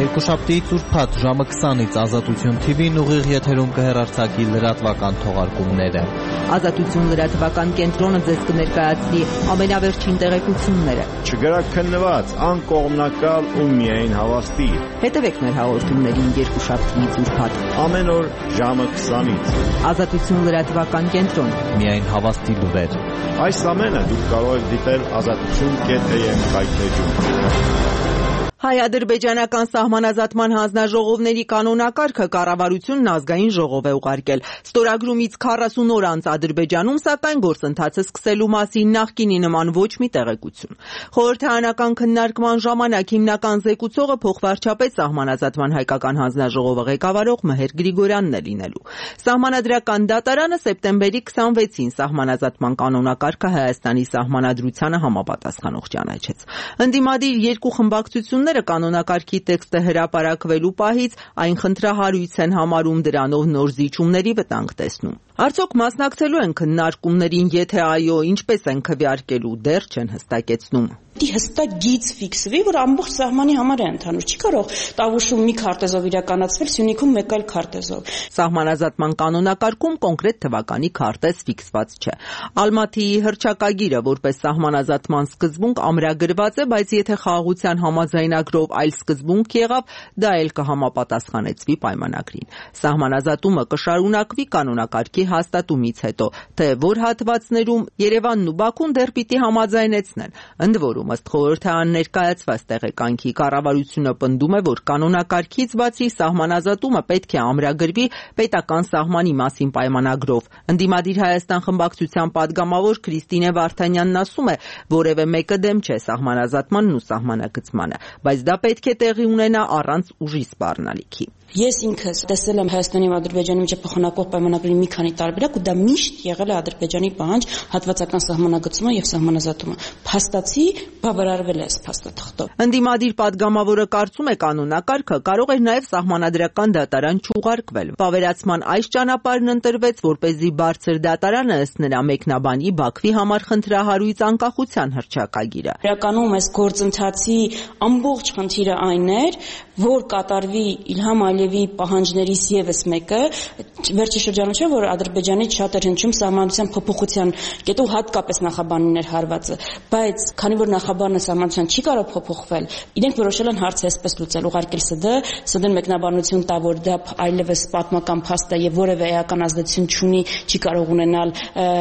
Երկուշաբթի ծուրփաթ ժամը 20-ից Ազատություն TV-ն ուղիղ եթերում կհեռարձակի լրատվական թողարկումները։ Ազատություն լրատվական կենտրոնը ձեզ կներկայացնի ամենավերջին տեղեկությունները։ Չգրաքննված, անկողմնակալ ու միայն հավաստի։ Հետևեք մեր հաղորդումներին երկուշաբթի ծուրփաթ Ամեն օր ժամը 20-ից։ Ազատություն լրատվական կենտրոն։ Միայն հավաստի լուրեր։ Այս ամենը դուք կարող եք դիտել azatutun.am կայքեջում։ Հայ-ադրբեջանական սահմանազատման հանձնաժողովների կանոնակարգը կառավարությունն ազգային ժողով է ուղարկել։ Ստորագրումից 40 օր անց Ադրբեջանում, սակայն գործընթացը սկսելու մասին նախկինի նման ոչ մի տեղեկություն։ Խորհրդարանական քննարկման ժամանակ հիմնական զեկուցողը փոխվարչապետ սահմանազատման հայկական հանձնաժողովը ղեկավարող Մհեր Գրիգորյանն է լինելու։ Սահմանադրական դատարանը սեպտեմբերի 26-ին սահմանազատման կանոնակարգը Հայաստանի սահմանադրությանը համապատասխանող ճանաչեց։ Ընդդիմադիր երկու խմբակցություններ կանոնակարգի տեքստը հրապարակվելու պահից այն խնդրահարույց են համարում, դրանով նոր զիջումների վտանգ տեսնում։ Արդյոք մասնակցելու են քննարկումներին, եթե այո, ինչպես են քվեարկելու, դեռ չեն հստակեցնում։ Դի հստակ գիծ ֆիքսվի, որ ամբողջ սահմանի համար է ընդհանուր, չի կարող Տավուշում մի քարտեզով իրականացվել, Սյունիքում մեկ այլ քարտեզով։ Սահմանազատման կանոնակարգում կոնկրետ թվականի քարտեզ ֆիքսված չէ։ Ալմատիի հռչակագիրը որպես սահմանազատման սկզբունք ամրագրված է, բայց եթե խաղաղության համաձայնագրով այլ սկզբունք եղավ, դա էլ կհամապատասխանեցվի պայմանագրին։ Սահմանազատումը կշարունակվի կանոնակարգի հաստատումից հետո, թե որ հատվածներում Երևանն ու Բաքուն դեռ պիտի համաձայնեցնեն։ Ընդ որում, ըստ խորհրդարան ներկայացված տեղեկանքի, կառավարությունը պնդում է, որ կանոնակարգից բացի սահմանազատումը պետք է ամրագրվի պետական սահմանի մասին պայմանագրով։ Ընդդիմադիր Հայաստան խմբակցության падգամավոր Քրիստինե Վարդանյանն ասում է, որևէ մեկը դեմ չէ սահմանազատմանն ու սահմանագծմանը, բայց դա պետք է տեղի ունենա առանց ուժի սպառնալիքի։ Ես ինքս տեսել եմ Հայաստանի ու Ադրբեջանի միջև փոխանակող պայմանագրի մի քանի տարբերակ ու դա միշտ եղել է Ադրբեջանի պահանջ հատվածական սահմանագծումը եւ սահմանազատումը։ Փաստացի բավարարվել է այս փաստաթղթով։ Ընդդիմադիր падգամավորը կարծում է կանոնակարգը կարող էր նաեւ սահմանադրական դատարան չուղարկվել։ Վավերացման այս ճանապարհն ընտրվեց, որպեսզի բարձր դատարանը ըստ նրա մեկնաբանի Բաքվի համար խնդրահարույց անկախության հռչակագիրը։ Իրականում այս գործընթացի ամբողջ խնդիրը այն էր, որ կատարվի Իլհամ Ալիևի պահանջներից եւս մեկը, վերջի շրջանում չէ, որ Ադրբեջանից շատ էր հնչում սահմանության փոփոխության կետով հատկապես նախաբանին էր հարվածը, բայց քանի որ նախաբանը սահմանության չի կարող փոփոխվել, իրենք որոշել են հարցը այսպես լուծել, ուղարկել ՍԴ-ն մեկնաբանություն տա, որ դա այլևս պատմական փաստ է եւ որևէ էական ազդեցություն չունի, չի կարող ունենալ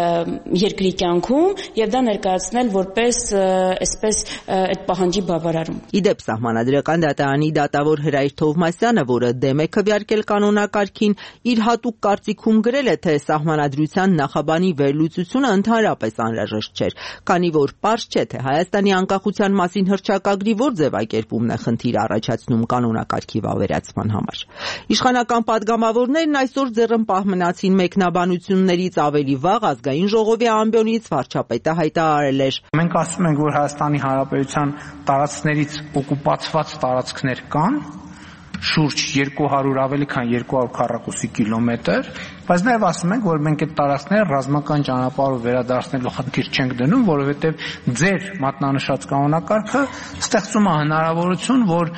երկրի կյանքում եւ դա ներկայացնել որպես այսպես այդ պահանջի բավարարում։ Իդեպ սահմանադրական դատարանի դատավոր Հրայր Թովմասյանը, որը դեմ է քվեարկել կանոնակարգին, իր հատուկ կարծիքում գրել է, թե սահմանադրության նախաբանի վերլուծությունը ընդհանրապես անհրաժեշտ չէր, քանի որ պարզ չէ, թե Հայաստանի անկախության մասին հռչակագրի որ ձևակերպումն է խնդիր առաջացնում կանոնակարգի վավերացման համար։ Իշխանական падգամավորներն այսօր ձեռնպահ մնացին մեկնաբանություններից ավելի վաղ ազգային ժողովի ամբիոնից վարչապետը հայտարարել էր. Մենք ասում ենք, որ Հայաստանի Հանրապետության տարածքներից օկուպացված տարածքներ կան, շուրջ 200 ավելի քան 200 քառակուսի կիլոմետր, բայց նաև ասում ենք, որ մենք այդ տարածքները ռազմական ճանապարհով վերադարձնելու խնդիր չենք դնում, որովհետև ձեր մատնանշած կանոնակարգը ստեղծում է հնարավորություն, որ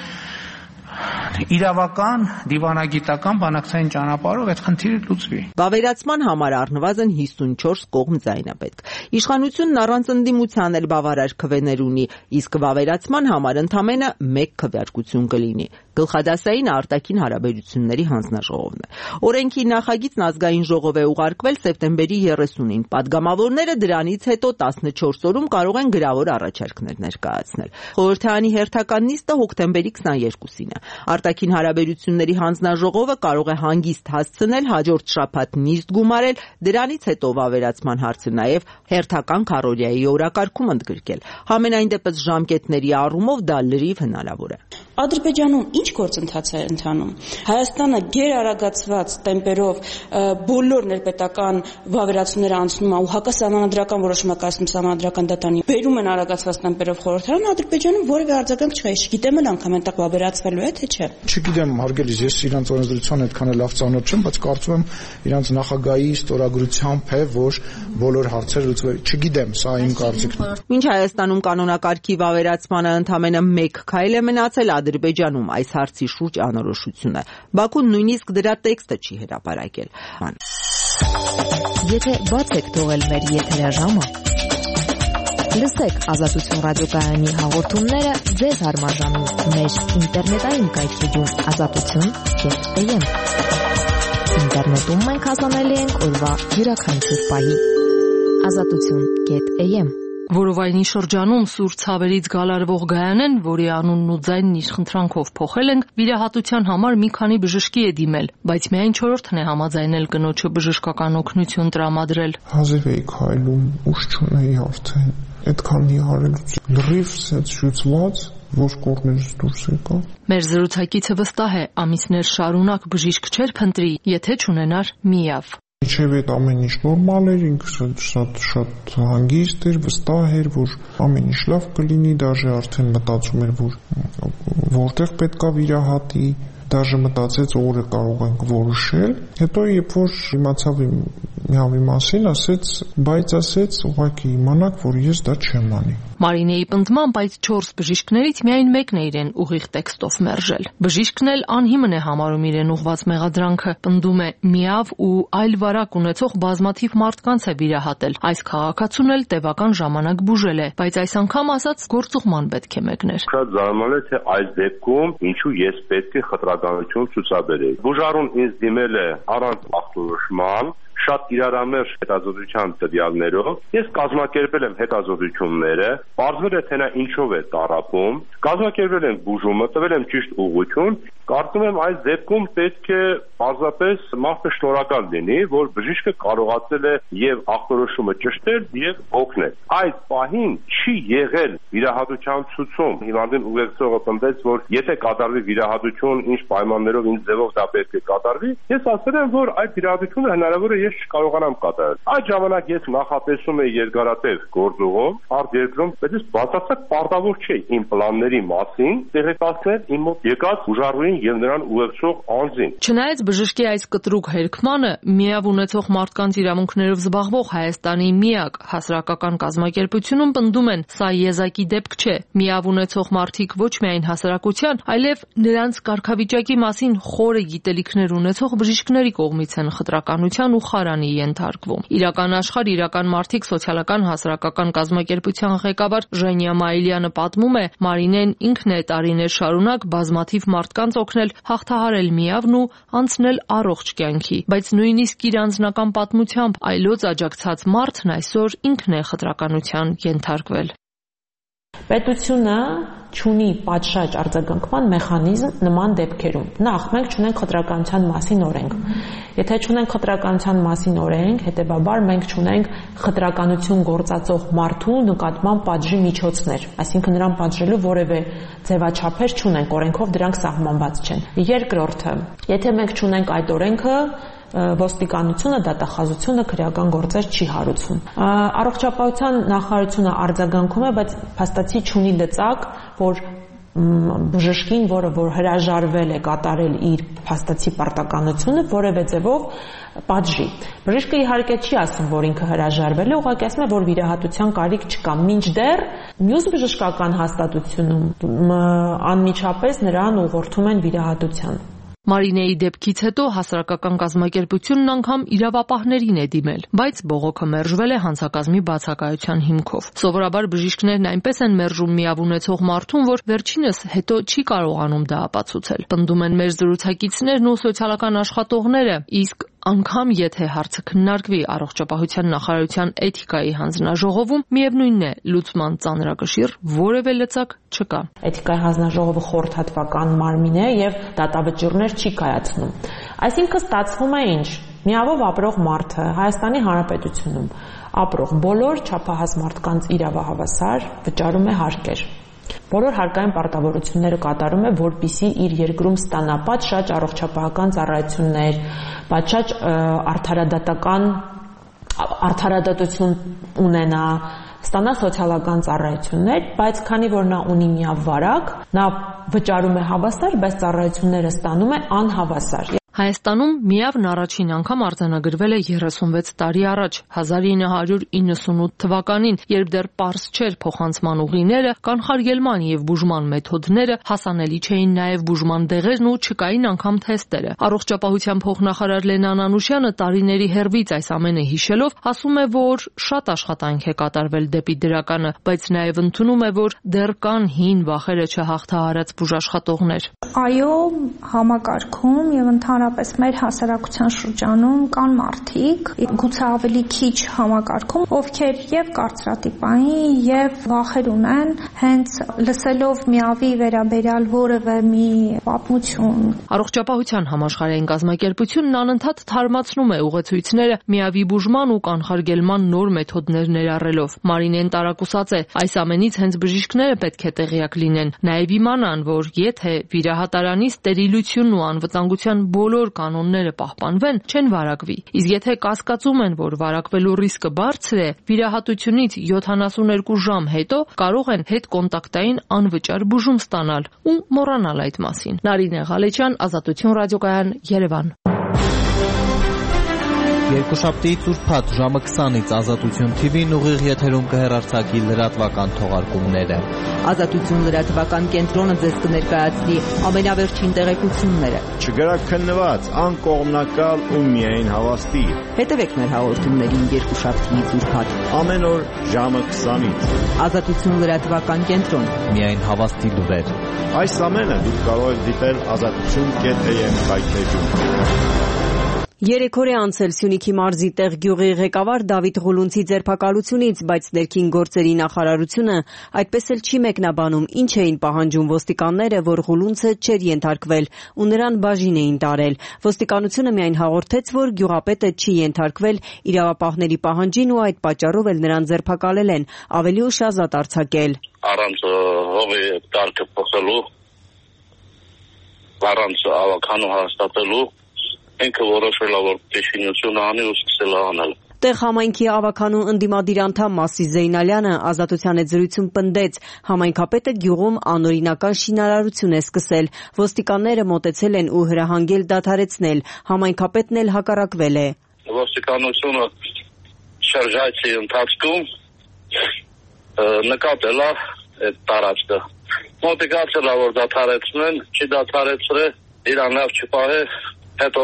իրավական, դիվանագիտական, բանակցային ճանապարհով այդ խնդիրը լուծվի։ Վավերացման համար առնվազն 54 կողմ ձայն է պետք։ Իշխանությունն առանց ընդդիմության էլ բավարար քվեներ ունի, իսկ վավերացման համար ընդամենը 1 քվեարկություն կլինի։ Գլխադասային արտաքին հարաբերությունների հանձնաժողովն է։ Օրենքի նախագիծն ազգային ժողով է ուղարկվել սեպտեմբերի 30-ին։ Падգամավորները դրանից հետո 14 օրում կարող են գրավոր առաջարկներ ներկայացնել։ Խորհրդարանի հերթական նիստը հոկտեմբերի 22-ին է։ Արտաքին հարաբերությունների հանձնաժողովը կարող է հանգիստ հասցնել հաջորդ շաբաթ նիստ գումարել, դրանից հետո վավերացման հարցը նաև հերթական քառօրյայի օրակարգում ընդգրկել։ Համենայն դեպս ժամկետների առումով դա լրիվ հնարավոր է։ Ադրբեջանում ինչ գործընթաց է ընթանում։ Հայաստանը գերարագացված տեմպերով բոլոր ներպետական վավերացումները անցնում է ու հակասահմանադրական որոշում է կայացնում սահմանադրական դատարանի։ Բերում են արագացված տեմպերով խորհրդարան, Ադրբեջանում որևէ արձագանք չկա, չգիտեմ էլ անգամ այնտեղ վավերացվելու է թե չէ։ Չգիտեմ, հարգելիս, ես իրանց օրենսդրության այդքան էլ լավ ծանոթ չեմ, բայց կարծում եմ իրանց նախագահի ստորագրությամբ է, որ բոլոր հարցերը լուծվել։ Չգիտեմ, սա իմ կարծիքն է։ Մինչ Հայաստանում կանոնակարգի վավերացմանը ընդամենը 1 քայլ է մնացել, Ադրբեջանում այս հարցի շուրջ անորոշություն է։ Բաքուն նույնիսկ դրա տեքստը չի հրապարակել։ Եթե բաց եք թողել մեր եթերաժամը, լսեք Ազատություն ռադիոկայանի հաղորդումները ձեզ հարմարժանում մեր ինտերնետային կայքեջում azatutun.am։ Ինտերնետում մենք հասանելի ենք օրվա յուրաքանչյուր պահի։ azatutun.am։ Որովայնի շրջանում սուր ցավերից գալարվող Գայանեն, որի անունն ու ձայնն իր խնդրանքով փոխել ենք, վիրահատության համար մի քանի բժշկի է դիմել, բայց միայն 4-ն է համաձայնել կնոջը բժշկական օգնություն տրամադրել։ Հազիվ էի քայլում, ուշ չունեի արդեն։ Այդքան արելուց լրիվ շուծված, ոչ կողմերից դուրս եկա։ Մեր զրուցակիցը վստահ է, ամիսներ շարունակ բժիշկ չէր փնտրի, եթե չունենար միավ։ Իչև այդ ամեն ինչ նորմալ էր, ինքը շատ հանգիստ էր, վստահ էր, որ ամեն ինչ լավ կլինի, դաժե արդեն մտածում էր, որ որտեղ պետքա վիրահատի, դաժե մտածեց օրը կարող ենք որոշել։ Հետո երբ որ իմացավ միավի մասին, ասեց ուղղակի իմանաք, որ ես դա չեմ անի։ Մարինեի պնդմամբ այդ 4 բժիշկներից միայն մեկն է իրեն ուղիղ տեքստով մերժել։ Բժիշկն էլ անհիմն է համարում իրեն ուղված մեղադրանքը, պնդում է միավ ու այլ վարակ ունեցող բազմաթիվ մարդկանց է վիրահատել։ Այս քաղաքացուն էլ տևական ժամանակ բուժել է, բայց այս անգամ ասած գործուղման պետք է մեկներ։ Շատ զարմանալ է, թե այս դեպքում ինչու ես պետք է խտրականություն ցուցաբերեի։ Բուժարուն ինձ դիմել է առանց ախտորոշման, շատ իրարամերժ հետազոտության տվյալներով։ Ես կազմակերպել եմ հետազոտությունները, պարզվել է թե նա ինչով է տառապում, կազմակերպել եմ բուժումը, տվել եմ ճիշտ ուղղություն։ Կարծում եմ այս դեպքում պետք է պարզապես մարդը շնորհակալ լինի, որ բժիշկը կարողացել է եւ ախտորոշումը ճշտել եւ օգնել։ Այդ պահին չի եղել վիրահատության ցուցում։ Հիվանդին ուղեկցողը պնդեց, որ եթե կատարվի վիրահատություն, ինչ պայմաններով, ինչ ձևով դա պետք է կատարվի, ես ասել եմ, որ այդ վիրահատությունը հնարավոր է ես չկարողանամ կատարել։ Այդ ժամանակ ես նախատեսում էի երկարատև գործուղով, արտերկրում, բայց ես բացարձակ պարտավոր չէի իմ պլանների մասին տեղեկացնել իմ մոտ եկած բուժարուին եւ նրան ուղեկցող անձին։ Չնայած բժշկի այս կտրուկ հերքմանը, միավ ունեցող մարդկանց իրավունքներով զբաղվող Հայաստանի միակ հասարակական կազմակերպությունում պնդում են, սա եզակի դեպք չէ։ Միավ ունեցող մարդիկ ոչ միայն հասարակության, այլև նրանց կարգավիճակի մասին խորը գիտելիքներ ունեցող բժիշկների կողմից են խտրականության ու խարանի ենթարկվում։ Իրական աշխարհ, իրական մարդիկ սոցիալական հասարակական կազմակերպության ղեկավար Ժենիա Մայիլյանը պատմում է, Մարինեն ինքն է տարիներ շարունակ բազմաթիվ մարդկանց օգնել հաղթահարել միավն ու անցնել առողջ կյանքի, բայց նույնիսկ իր անձնական պատմությամբ այլոց աջակցած մարդն այսօր ինքն է խտրականության ենթարկվել։ Պետությունը չունի պատշաճ արձագանքման մեխանիզմ նման դեպքերում։ Նախ մենք չունենք խտրականության մասին օրենք։ Եթե չունենք խտրականության մասին օրենք, հետեւաբար մենք չունենք խտրականություն գործածող մարդու նկատմամբ պատժի միջոցներ, այսինքն նրան պատժելու որևէ ձևաչափեր չունենք, օրենքով դրանք սահմանված չեն։ Երկրորդը, եթե մենք չունենք այդ օրենքը, ոստիկանությունը, դատախազությունը քրեական գործեր չի հարուցում։ Առողջապահության նախարարությունը արձագանքում է, բայց փաստացի չունի լծակ, որ բժշկին, որը հրաժարվել է կատարել իր փաստացի պարտականությունը, որևէ ձևով պատժի։ Բժիշկը իհարկե չի ասում, որ ինքը հրաժարվել է, ուղղակի ասում է, որ վիրահատության կարիք չկա։ Մինչդեռ մյուս բժշկական հաստատությունում անմիջապես նրան ուղղորդում են վիրահատության։ Մարինեի դեպքից հետո հասարակական կազմակերպությունն անգամ իրավապահներին է դիմել, բայց բողոքը մերժվել է հանցակազմի բացակայության հիմքով։ Սովորաբար բժիշկներն այնպես են մերժում միավ ունեցող մարդուն, որ վերջինս հետո չի կարողանում դա ապացուցել։ Պնդում են մեր զրուցակիցներն ու սոցիալական աշխատողները, իսկ անգամ եթե հարցը քննարկվի առողջապահության նախարարության էթիկայի հանձնաժողովում, միևնույնն է, լուծման ծանրակշիռ որևէ լծակ չկա։ Էթիկայի հանձնաժողովը խորհրդատվական մարմին է եւ դատավճիռներ չի կայացնում։ Այսինքն ստացվում է ինչ։ Միավով ապրող մարդը Հայաստանի Հանրապետությունում ապրող բոլոր չափահաս մարդկանց իրավահավասար վճարում է հարկեր։ Բոլոր հարկային պարտավորությունները կատարում է, որպեսզի իր երկրում ստանա պատշաճ առողջապահական ծառայություններ, պատշաճ արդարադատություն ունենա, ստանա սոցիալական ծառայություններ, բայց քանի որ նա ունի միավ վարակ, նա վճարում է հավասար, բայց ծառայությունները ստանում է անհավասար։ Հայաստանում միավն առաջին անգամ արձանագրվել է 36 տարի առաջ 1998 թվականին, երբ դեռ պարզ չէր փոխանցման ուղիները, կանխարգելման եւ բուժման մեթոդները, հասանելի չէին նաեւ բուժման դեղերն ու չկային անգամ թեստերը։ Առողջապահության փոխնախարար Լենան Անուշյանը տարիների հեռվից այս ամենը հիշելով ասում է, որ շատ աշխատանք է կատարվել դեպի դրականը, բայց նաեւ ընդունում է, որ դեռ կան հին վախերը չհաղթահարած բուժաշխատողներ։ Այո, համակարգում եւ ընդհանրապես մեր հասարակության շրջանում կան մարդիկ, գուցե ավելի քիչ համակարգում, ովքեր եւ կարծրատիպային եւ վախեր ունեն հենց լսելով միավի վերաբերյալ որևէ մի պատմություն։ Առողջապահության համաշխարհային կազմակերպությունն անընդհատ թարմացնում է ուղեցույցները միավի բուժման ու կանխարգելման նոր մեթոդներ ներառելով։ Մարինեն տարակուսած է, այս ամենից հենց բժիշկները պետք է տեղյակ լինեն, նաեւ իմանան, որ եթե վիրահատարանի ստերիլությունն ու անվտանգության բոլոր կանոնները պահպանվեն, չեն վարակվի։ Իսկ եթե կասկածում են, որ վարակվելու ռիսկը բարձր է, վիրահատությունից 72 ժամ հետո կարող են հետկոնտակտային անվճար բուժում ստանալ ու մոռանալ այդ մասին։ Նարինե Ղալեչյան, Ազատություն ռադիոկայան, Երևան։ Երկուշաբթի ծուրփաթ ժամը 20-ից Ազատություն TV-ն ուղիղ եթերում կհեռարձակի լրատվական թողարկումները։ Ազատություն լրատվական կենտրոնը ձեզ կներկայացնի ամենավերջին տեղեկությունները։ Չգրաքննված, անկողմնակալ ու միայն հավաստի։ Հետևեք մեր հաղորդումներին երկուշաբթի ծուրփաթ Ամեն օր ժամը 20-ից։ Ազատություն լրատվական կենտրոն։ Միայն հավաստի լուրեր։ Այս ամենը դուք կարող եք դիտել azatutun.am կայքեջում։ 3 օր է անցել Սյունիքի մարզի տեղ գյուղի ղեկավար Դավիթ Ղուլունցի ձերբակալությունից, բայց ներքին գործերի նախարարությունը այդպես էլ չի մեկնաբանում, ինչ էին պահանջում ոստիկանները, որ Ղուլունցը չէր ենթարկվել ու նրան բաժին էին տարել։ Ոստիկանությունը միայն հաղորդեց, որ գյուղապետը չի ենթարկվել իրավապահների պահանջին ու այդ պատճառով էլ նրան ձերբակալել են, ավելի ուշ ազատ արձակել։ Առանց հողի կարգը փոխելու, առանց ավականու հաստատելու ինքը որոշել է, որ դեֆինիցիոն անի ու սկսել է անել։ Տեղ համայնքի ավականու ընդդիմադիր անդամ Մասի Զեյնալյանը Ազատության հետ զրույցում պնդեց, համայնքապետը գյուղում անօրինական շինարարություն է սկսել, ոստիկանները մոտեցել են ու հրահանգել դադարեցնել, համայնքապետն էլ հակառակվել է։ Ոստիկանությունը շրջայցի ընթացքում նկատել է այդ տարածքը։ Մոտիկացել է, որ դադարեցնեն, չի դադարեցրել, իրան լավ չպահե հետո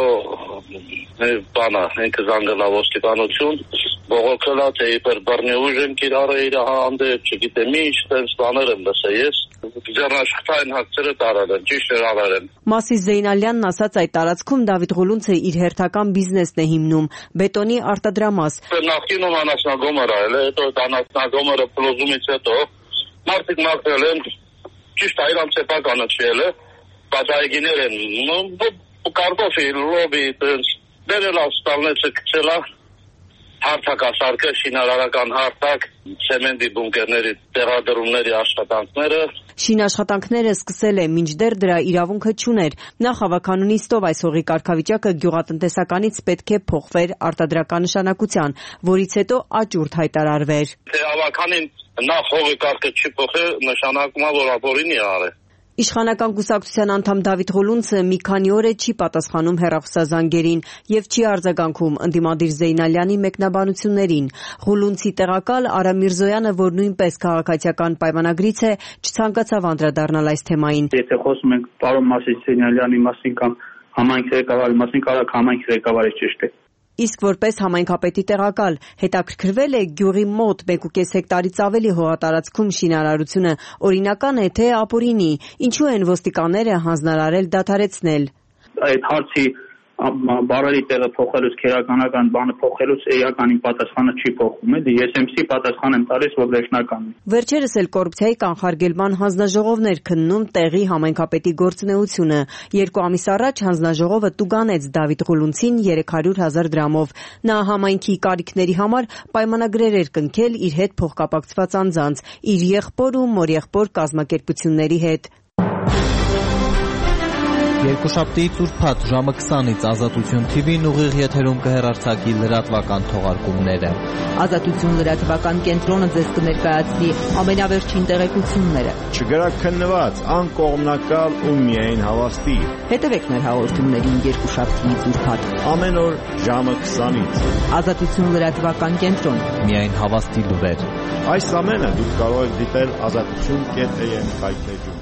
բանը ինքը զանգել է ոստիկանություն, բողոքել է, թե իբր բռնի ուժ են կիրառը իր հանդեպ, չգիտեմ ինչ, տենց բաներ եմ լսել ես, ձեռնաշխատային հակցերը տարել են, ճիշտ արել են։ Մասի Զեյնալյանն ասաց այդ տարածքում Դավիթ Ղուլունցը իր հերթական բիզնեսն է հիմնում, բետոնի արտադրամաս։ Նախկինում անասնագոմեր այլ է, հետո անասնագոմերը փլուզումից հետո մարդիկ մաքրել են, ճիշտ այրանց սեփականը չի է, բայց այգիներ են կարտոֆիլ, լոբի, դերել աստալնեցը կցել է, հարթակասարկը, շինարարական հարթակ, ցեմենտի բունկերների տեղադրումների աշխատանքները։ Շինաշխատանքները սկսել է, մինչդեռ դրա իրավունքը չուներ։ Նախ ավականու նիստով այս հողի կարգավիճակը գյուղատնտեսականից պետք է փոխվեր արտադրական նշանակության, որից հետո աճուրդ հայտարարվեր։ Թե ավականին նախ հողի կարգը չի փոխել, նշանակում է, որ ապօրինի է արել։ Իշխանական կուսակցության անդամ Դավիթ Ղուլունցը մի քանի օր է չի պատասխանում հեռախոսազանգերին եւ չի արձագանքում ընդդիմադիր Զեյնալյանի մեկնաբանություններին։ Ղուլունցի տեղակալ Արամ Միրզոյանը, որ նույնպես քաղաքացիական պայմանագրից է, չցանկացավ անդրադառնալ այս թեմային։ Եթե խոսում ենք պարոն Մասի Զեյնալյանի մասին կամ համայնքի ղեկավարի մասին, կարող համայնքի ղեկավարը ճիշտ է։ Իսկ որպես համայնքապետի տեղակալ հետաքրքրվել է գյուղի մոտ 1.5 հեկտարից ավելի հողատարածքում շինարարությունը օրինական է թե ապօրինի, ինչու են ոստիկանները հանձնարարել դադարեցնել։ Այդ հարցի բարերի տեղը փոխելուց, քերականական բանը փոխելուց էականին պատասխանը չի փոխվում, էլի ես MC պատասխան եմ տալիս, որ վերջնականն է։ Վերջերս էլ կոռուպցիայի կանխարգելման հանձնաժողովներ քննում տեղի համայնքապետի գործունեությունը։ 2 ամիս առաջ հանձնաժողովը տուգանեց Դավիթ Ղուլունցին 300,000 դրամով։ Նա համայնքի կարիքների համար պայմանագրեր էր կնքել իր հետ փոխկապակցված անձանց, իր եղբոր ու մորեղբոր կազմակերպությունների հետ։ Երկուշաբթի Տուրփաթ ժամը 20-ից Ազատություն TV-ն ուղիղ եթերում կհեռարձակի լրատվական թողարկումները։ Ազատություն լրատվական կենտրոնը ձեզ կներկայացնի ամենավերջին տեղեկությունները։ Չգրաքննված, անկողմնակալ ու միայն հավաստի։ Հետևեք մեր հաղորդումներին երկուշաբթի Տուրփաթ Ամեն օր ժամը 20-ից։ Ազատություն լրատվական կենտրոն։ Միայն հավաստի լուրեր։ Այս ամենը դուք կարող եք դիտել azatutun.am կայքեջում։